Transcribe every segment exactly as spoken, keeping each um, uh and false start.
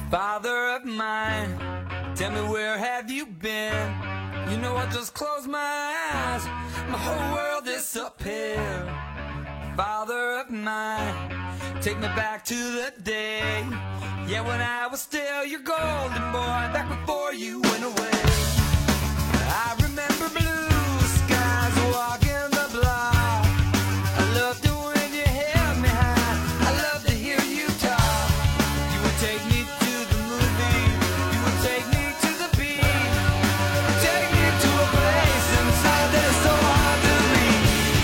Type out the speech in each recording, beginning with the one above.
Father of mine, tell me where have you been? You know I just close my eyes, my whole world disappeared. Father of mine, take me back to the day, yeah, when I was still your golden boy, back before you went away. I remember blue skies walking the block. I loved it when you held me high. I loved to hear you talk. You would take me to the movie. You would take me to the beach. Take me to a place inside that is so hard to reach.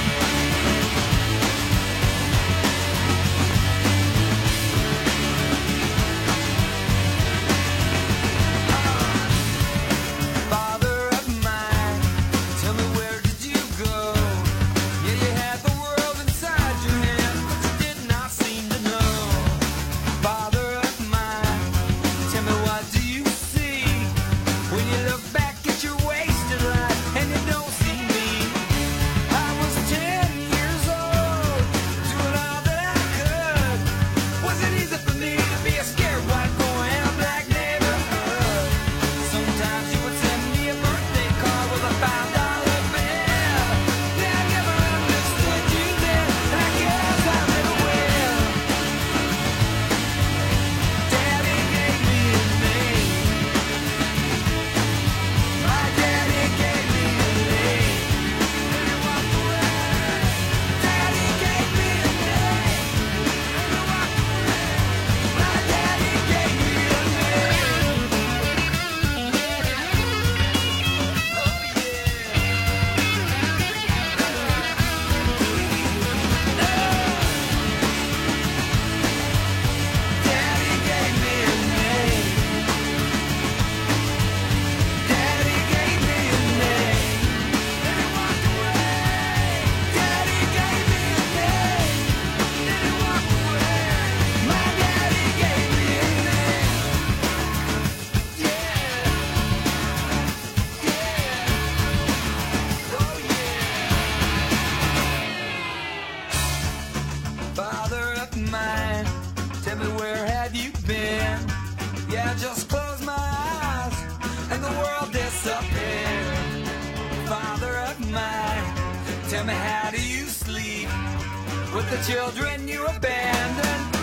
Father of mine, tell me where did you go? Yeah, you had the world inside your hand, but you did not seem to know. Father of mine, tell me what do you see when you look back at your wasted life and you don't see me? I was ten years old, doing all that I could. Was it easy for me to be a scared white boy in a black neighborhood? Sometimes you would send me a birthday card with a five dollar bill. Yeah, I never understood you then, and I guess I never will. Daddy gave me a name. My daddy gave me a name. Then he walked away. Daddy gave me a name. Then he walked away. My daddy gave me a name. Daddy gave me a name. Daddy gave me a name. Then he walked away. Daddy gave me a name. Then he walked away. My daddy gave me a name. Yeah. Yeah. Oh yeah. Father of mine, tell me where have you been? Yeah, just close my eyes and the world disappeared. Father of mine, tell me how do you sleep with the children you abandoned?